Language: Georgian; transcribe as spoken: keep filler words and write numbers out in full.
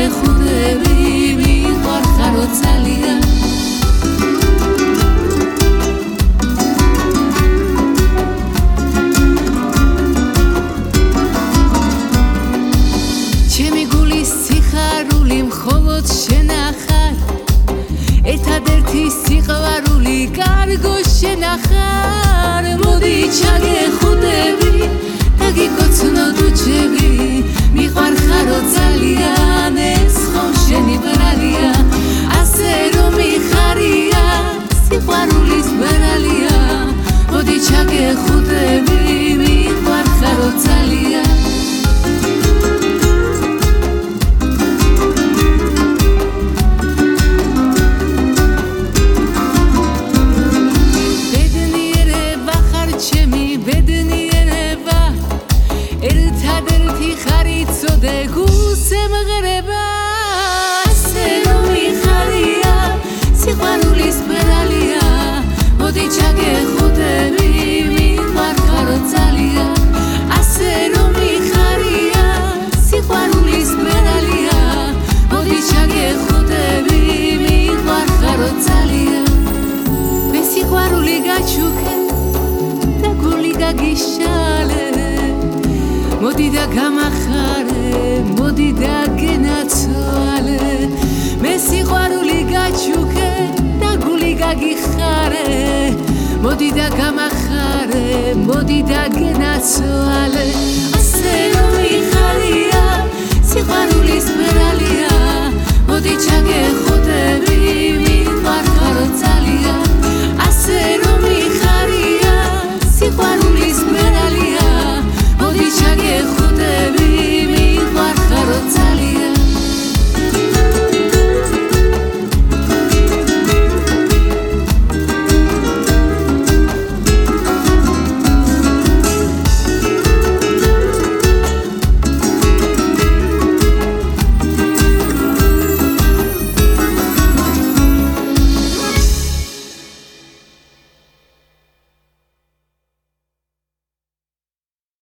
გეხუდები მიყვარხარო ძალიან ჩემი გულის სიხარული მხოლოდ შენ ახარ ერთადერთი სიყვარული კარგო შენ ახარ მოდი ჩაგეხუდები გიგოცნო დუჩები მიყვარხარო ძალიან ეს ხომ შენი ბრალია ასე რომ მიხარია სიყვარულის ბრალია მოდი ჩაგეხუდები მიყვარხარო ძალიან ბედნიერება ხარ ჩემი ბედნიერება ერთადერთი ხარი წოდე გულსემღერება ასე რომ მიხარია სიყვარულის ბრალია მოდი ჩაგეხუდები მიყვარხარო ძალიან ასე რომ მიხარია სიყვარულის ბრალია მოდი ჩაგეხუდები მიყვარხარო ძალიან მე სიყვარული გაჩუქე და გული გაგიშალე მოდი და გამახარე მოდი და გენაცვალე მე სიყვარული გაჩუქე და გული გაგიხარე მოდი და გამახარე მოდი და გენაცვალე ასე რომ